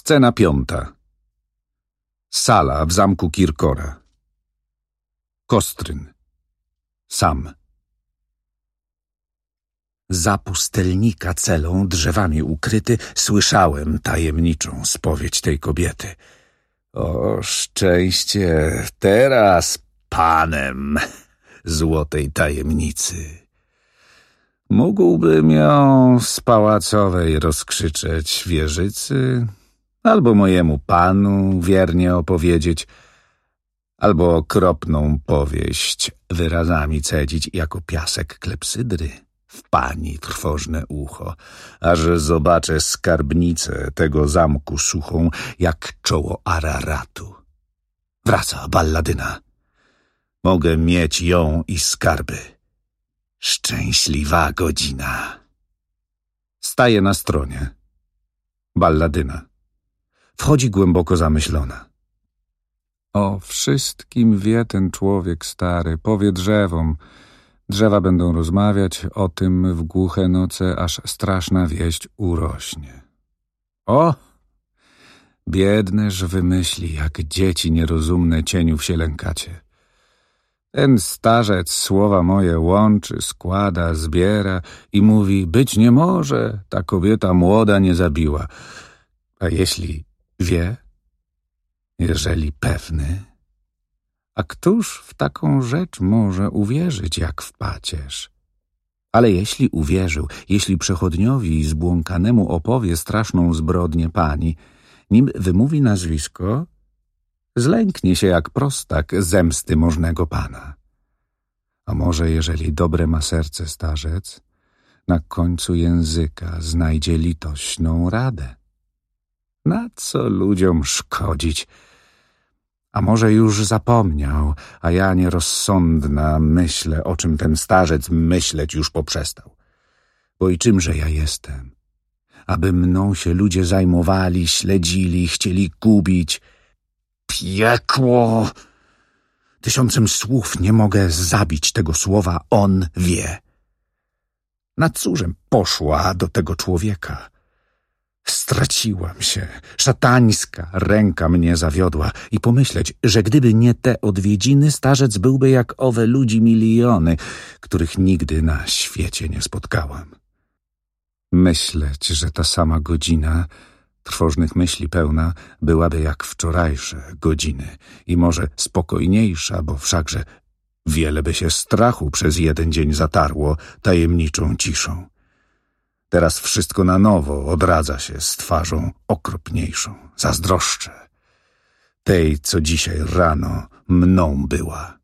Scena 5. Sala w zamku Kirkora. Kostryn. Sam. Za pustelnika celą, drzewami ukryty, słyszałem tajemniczą spowiedź tej kobiety. O szczęście, teraz panem złotej tajemnicy. Mógłbym ją z pałacowej rozkrzyczeć wieżycy, albo mojemu panu wiernie opowiedzieć, albo okropną powieść wyrazami cedzić jako piasek klepsydry w pani trwożne ucho, aż zobaczę skarbnicę tego zamku suchą jak czoło Araratu. Wraca balladyna. Mogę mieć ją i skarby. Szczęśliwa godzina. Staje na stronie. Balladyna. Wchodzi głęboko zamyślona. O wszystkim wie ten człowiek stary, powie drzewom. Drzewa będą rozmawiać o tym w głuche noce, aż straszna wieść urośnie. O! Biedneż wymyśli, jak dzieci nierozumne cieniów się lękacie. Ten starzec słowa moje łączy, składa, zbiera i mówi, być nie może, ta kobieta młoda nie zabiła. A jeśli wie, jeżeli pewny, a któż w taką rzecz może uwierzyć, jak w pacierz? Ale jeśli uwierzył, jeśli przechodniowi zbłąkanemu opowie straszną zbrodnię pani, nim wymówi nazwisko, zlęknie się jak prostak zemsty możnego pana. A może, jeżeli dobre ma serce starzec, na końcu języka znajdzie litośną radę. Na co ludziom szkodzić? A może już zapomniał, a ja nierozsądna myślę, o czym ten starzec myśleć już poprzestał. Bo i czymże ja jestem? Aby mną się ludzie zajmowali, śledzili, chcieli gubić. Piekło! Tysiącem słów nie mogę zabić tego słowa on wie. Na cóżem poszła do tego człowieka? Straciłam się, szatańska ręka mnie zawiodła i pomyśleć, że gdyby nie te odwiedziny, starzec byłby jak owe ludzi miliony, których nigdy na świecie nie spotkałam. Myśleć, że ta sama godzina, trwożnych myśli pełna, byłaby jak wczorajsze godziny i może spokojniejsza, bo wszakże wiele by się strachu przez jeden dzień zatarło tajemniczą ciszą. Teraz wszystko na nowo odradza się z twarzą okropniejszą. Zazdroszczę tej, co dzisiaj rano mną była.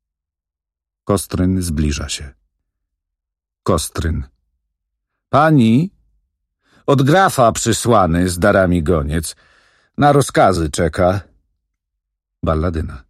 Kostryn zbliża się. Kostryn. Pani, od grafa przysłany z darami goniec. Na rozkazy czeka. Balladyna.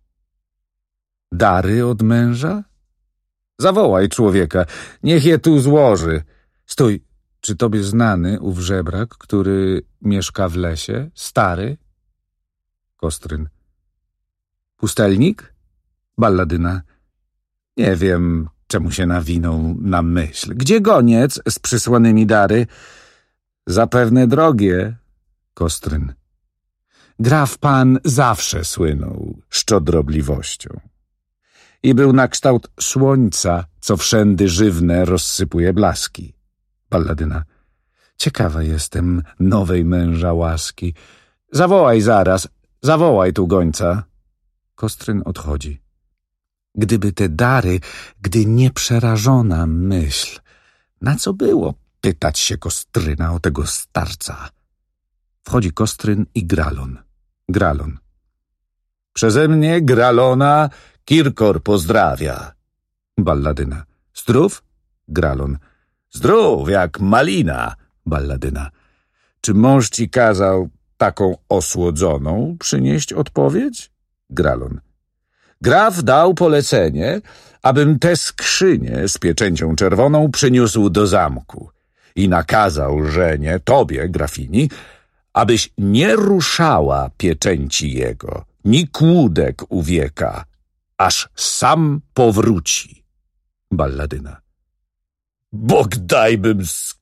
Dary od męża? Zawołaj człowieka, niech je tu złoży. Stój. Czy tobie znany ów żebrak, który mieszka w lesie, stary? Kostryn. Pustelnik? Balladyna. Nie wiem, czemu się nawinął na myśl. Gdzie goniec z przysłanymi dary? Zapewne drogie. Kostryn. Graf pan zawsze słynął szczodrobliwością i był na kształt słońca, co wszędy żywne rozsypuje blaski. Balladyna. Ciekawa jestem nowej męża łaski. Zawołaj zaraz, zawołaj tu gońca. Kostryn odchodzi. Gdyby te dary, gdy nieprzerażona myśl, na co było pytać się Kostryna o tego starca? Wchodzi Kostryn i Gralon. Gralon. Przeze mnie, Gralona, Kirkor pozdrawia. Balladyna. Zdrów? Gralon. Zdrów jak malina. Balladyna. Czy mąż ci kazał taką osłodzoną przynieść odpowiedź? Gralon. Graf dał polecenie, abym tę skrzynię z pieczęcią czerwoną przyniósł do zamku i nakazał żenie, tobie, grafini, abyś nie ruszała pieczęci jego, ni kłódek u wieka, aż sam powróci. Balladyna. Bóg dajbym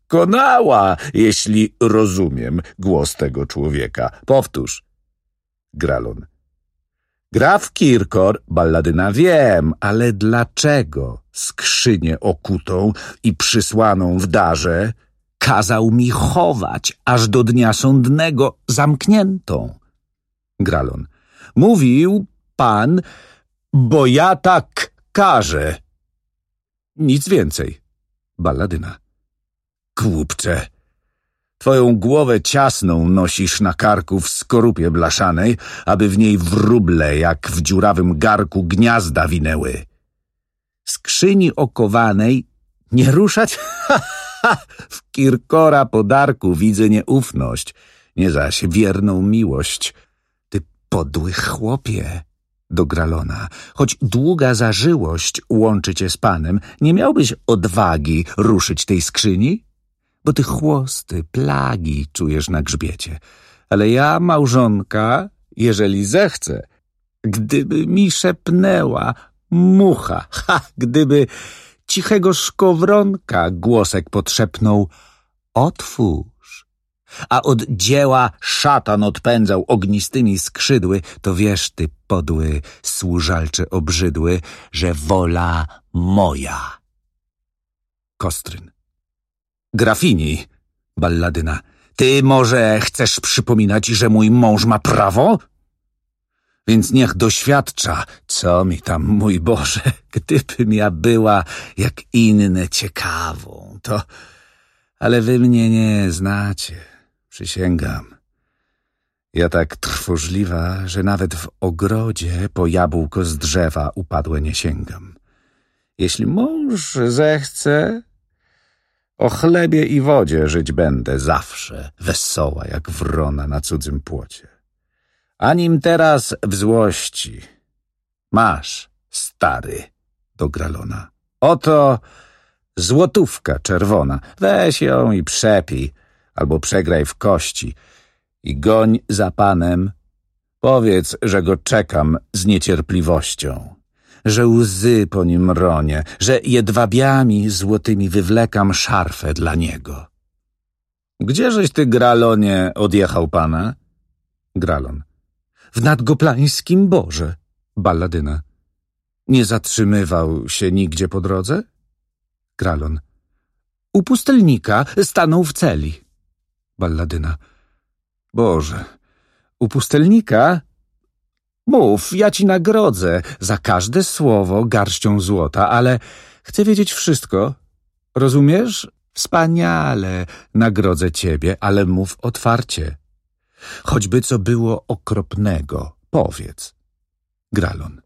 doskonała, jeśli rozumiem głos tego człowieka. Powtórz. Gralon. Graf Kirkor, Balladyna, wiem, ale dlaczego skrzynię okutą i przysłaną w darze kazał mi chować aż do dnia sądnego zamkniętą? Gralon. Mówił pan, bo ja tak każę. Nic więcej. Balladyna. Głupcze, twoją głowę ciasną nosisz na karku w skorupie blaszanej, aby w niej wróble jak w dziurawym garku gniazda winęły. Skrzyni okowanej nie ruszać? W Kirkora podarku widzę nieufność, nie zaś wierną miłość. Ty podły chłopie. Do Gralona. Choć długa zażyłość łączy cię z panem, nie miałbyś odwagi ruszyć tej skrzyni? Bo ty chłosty, plagi czujesz na grzbiecie. Ale ja, małżonka, jeżeli zechcę, gdyby mi szepnęła mucha, gdyby cichego szkowronka głosek podszepnął otwórz, a od dzieła szatan odpędzał ognistymi skrzydły, to wiesz, ty podły, służalcze obrzydły, że wola moja. Kostryn. Grafini, Balladyna, ty może chcesz przypominać, że mój mąż ma prawo? Więc niech doświadcza, co mi tam, mój Boże, gdybym ja była jak inne ciekawą, to... Ale wy mnie nie znacie, przysięgam. Ja tak trwożliwa, że nawet w ogrodzie po jabłko z drzewa upadłe nie sięgam. Jeśli mąż zechce, o chlebie i wodzie żyć będę zawsze, wesoła jak wrona na cudzym płocie. Anim teraz w złości. Masz, stary, do Gralona. Oto złotówka czerwona. Weź ją i przepij, albo przegraj w kości i goń za panem. Powiedz, że go czekam z niecierpliwością, że łzy po nim ronię, że jedwabiami złotymi wywlekam szarfę dla niego. Gdzieżeś ty, Gralonie, odjechał pana? Gralon. W Nadgoplańskim Borze. Balladyna. Nie zatrzymywał się nigdzie po drodze? Gralon. U pustelnika stanął w celi. Balladyna. Boże, u pustelnika? Mów, ja ci nagrodzę za każde słowo garścią złota, ale chcę wiedzieć wszystko. Rozumiesz? Wspaniale nagrodzę ciebie, ale mów otwarcie. Choćby co było okropnego, powiedz. Gralon.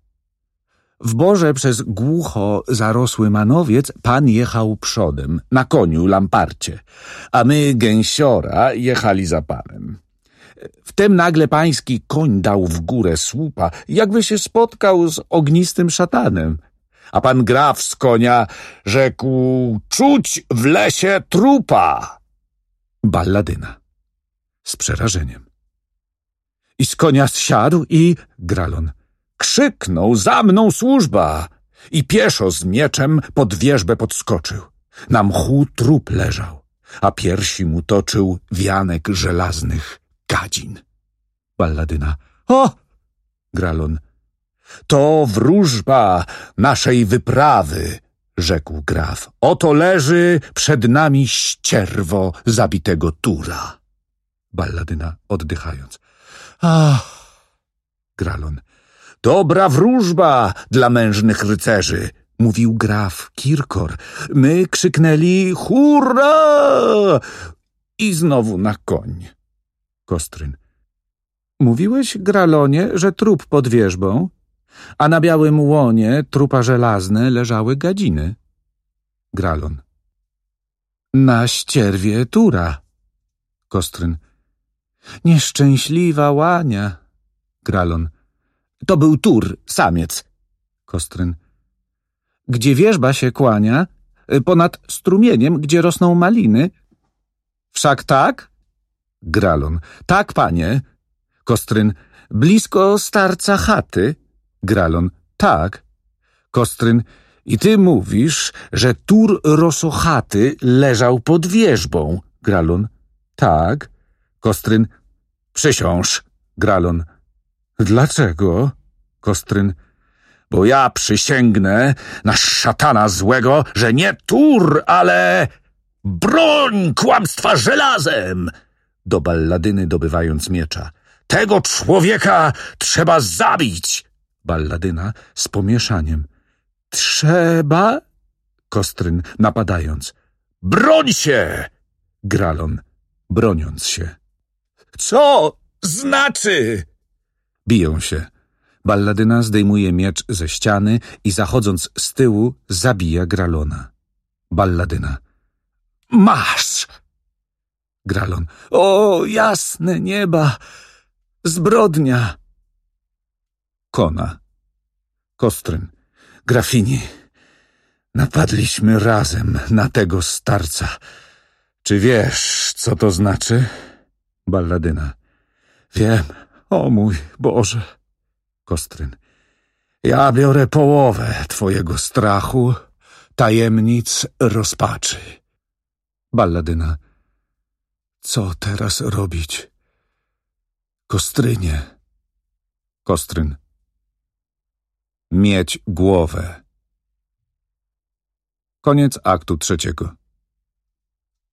W Borze przez głucho zarosły manowiec pan jechał przodem, na koniu lamparcie, a my, gęsiora, jechali za panem. Wtem nagle pański koń dał w górę słupa, jakby się spotkał z ognistym szatanem. A pan graf z konia rzekł, czuć w lesie trupa. Balladyna. Z przerażeniem. I z konia zsiadł i... Gralon. Krzyknął, za mną służba! I pieszo z mieczem pod wierzbę podskoczył. Na mchu trup leżał, a piersi mu toczył wianek żelaznych gadzin. Balladyna. O! Gralon. To wróżba naszej wyprawy, rzekł graf. Oto leży przed nami ścierwo zabitego Tura. Balladyna, oddychając. Ach! Gralon. Dobra wróżba dla mężnych rycerzy, mówił graf Kirkor. My krzyknęli hurra! I znowu na koń. Kostryn. Mówiłeś, Gralonie, że trup pod wierzbą, a na białym łonie trupa żelazne leżały gadziny. Gralon. Na ścierwie Tura. Kostryn. Nieszczęśliwa łania. Gralon. To był Tur, samiec. Kostryn. Gdzie wierzba się kłania, ponad strumieniem, gdzie rosną maliny. Wszak tak? Gralon. Tak, panie. Kostryn. Blisko starca chaty. Gralon. Tak. Kostryn. I ty mówisz, że Tur Rosochaty leżał pod wierzbą. Gralon. Tak. Kostryn. Przysiąż. Gralon. Dlaczego? Kostryn. Bo ja przysięgnę na szatana złego, że nie Tur, ale broń kłamstwa żelazem. Do Balladyny dobywając miecza. Tego człowieka trzeba zabić. Balladyna z pomieszaniem. Trzeba? Kostryn napadając. Broń się! Gralon broniąc się. Co znaczy? Biją się. Balladyna zdejmuje miecz ze ściany i zachodząc z tyłu zabija Gralona. Balladyna. Masz! Gralon. O, jasne nieba! Zbrodnia! Kona. Kostryn. Grafini, napadliśmy razem na tego starca. Czy wiesz, co to znaczy? Balladyna. Wiem, o mój Boże. Kostryn. Ja biorę połowę twojego strachu, tajemnic, rozpaczy. Balladyna. Co teraz robić? Kostrynie. Kostryn. Mieć głowę. Koniec aktu 3.